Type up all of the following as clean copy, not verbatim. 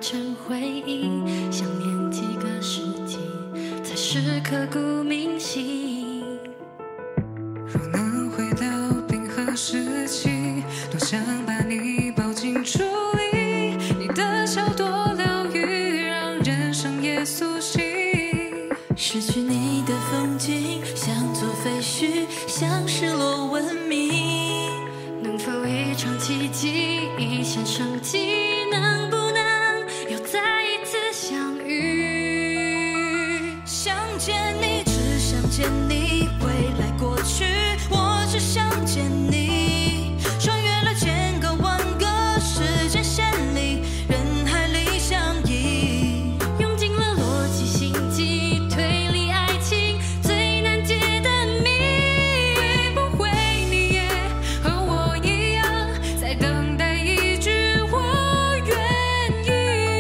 成回忆，想念几个世纪，才是刻骨铭心。 若能回到冰河时期，多想把你抱进处理，你的笑多疗愈，让人生也苏醒。 失去你的风景，像座废墟，像失落文明。 能否一场奇迹，一线生机？能不能又再一次相遇？ 想见你，只想见你，未来过去，我只想见你。穿越了千个万个时间线里，人海里相依。 用尽了逻辑心机，推理爱情最难解的谜。会不会你也和我一样，在等待一句我愿意？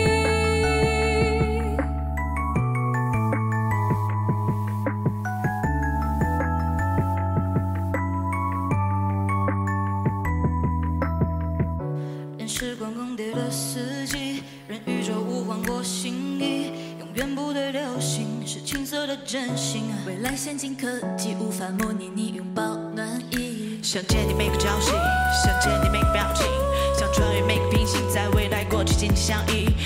任时光更迭了四季，任宇宙无换过心意，永远不对流星是青涩的真心。未来先进科技无法模拟你拥抱暖意。想见你每个朝夕，想见你每个表情，想穿越每个平行，在未来过去紧紧相依。